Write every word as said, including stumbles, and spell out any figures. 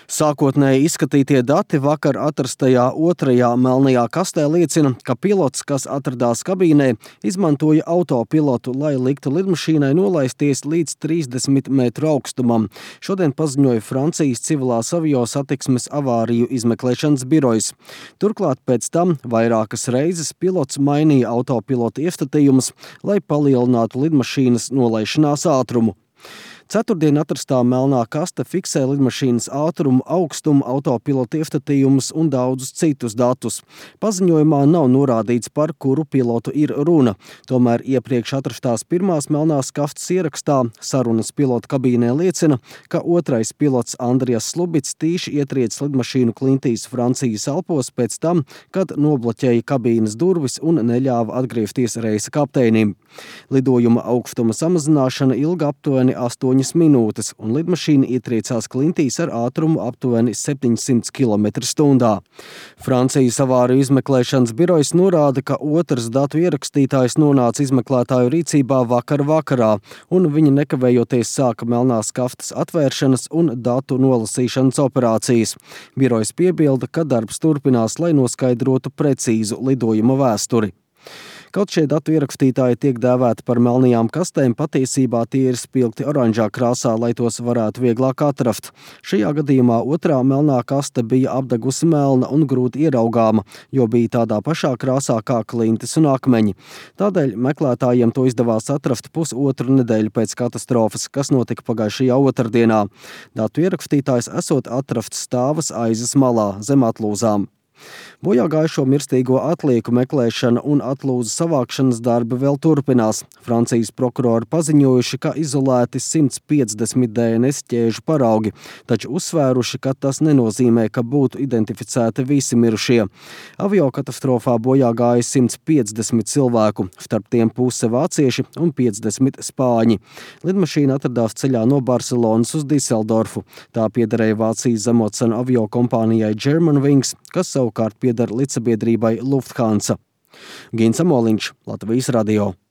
Sākotnēji izskatītie dati vakar atrastajā otrajā melnajā kastē liecina, ka pilots, kas atradās kabīnē, izmantoja autopilotu, lai liktu lidmašīnai nolaisties līdz trīsdesmit metru augstumam. Šodien paziņoja Francijas civilās aviosatiksmes avāriju izmeklēšanas birojs. Turklāt pēc tam vairākas reizes pilots mainīja autopilota iestatījumus, lai palielinātu lidmašīnas nolaišanās ātrumu. Ceturtdien atrastā melnā kaste fiksē lidmašīnas ātrumu, augstumu, autopilota iestatījumus un daudzus citus datus. Paziņojumā nav norādīts, par kuru pilotu ir runa. Tomēr iepriekš atrastās pirmās melnās kastes ierakstā sarunas pilota kabīnē liecina, ka otrais pilots Andrijas Slubits tīši ietriec lidmašīnu klintīs Francijas Alpos pēc tam, kad nobloķēja kabīnes durvis un neļāva atgriezties reisa kapteinim. Lidojuma augstuma samazināšana ilga aptuveni astoņas minūtes, un lidmašīna ietriecās klintīs ar ātrumu aptuveni septiņsimt kilometru stundā. Francijas avāriju izmeklēšanas birojs norāda, ka otrs datu ierakstītājs nonāca izmeklētāju rīcībā vakar vakarā, un viņi nekavējoties sāka melnās kastes atvēršanas un datu nolasīšanas operācijas. Birojs piebilda, ka darbs turpinās, lai noskaidrotu precīzu lidojuma vēsturi. Kaut šie datu ierakstītāji tiek dēvēti par melnajām kastēm, patiesībā tie ir spilgti oranžā krāsā, lai tos varētu vieglāk atrast. Šajā gadījumā otrā melnā kaste bija apdegusi melna un grūti ieraugāma, jo bija tādā pašā krāsā kā klintis un akmeņi. Tādēļ meklētājiem to izdevās atrast pusotru nedēļu pēc katastrofas, kas notika pagājušajā otrdienā. Datu ierakstītājs esot atrasts stāvas aizes malā zem atlūzām. Bojā gājušo mirstīgo atlieku meklēšana un atlūzu savākšanas darbi vēl turpinās. Francijas prokurori paziņojuši, ka izolēti simts piecdesmit D N S ķēžu paraugi, taču uzsvēruši, ka tas nenozīmē, ka būtu identificēti visi mirušie. Aviokatastrofā bojā gāja simts piecdesmit cilvēku, starp tiem puse vācieši un piecdesmit spāņi. Lidmašīna atradās ceļā no Barcelonas uz Diseldorfu. Tā piederēja Vācijas zemocenu aviokompānijai Germanwings, kas savukārt pieder līdzsabiedrībai Lufthansa. Gins Amoliņš, Latvijas radio.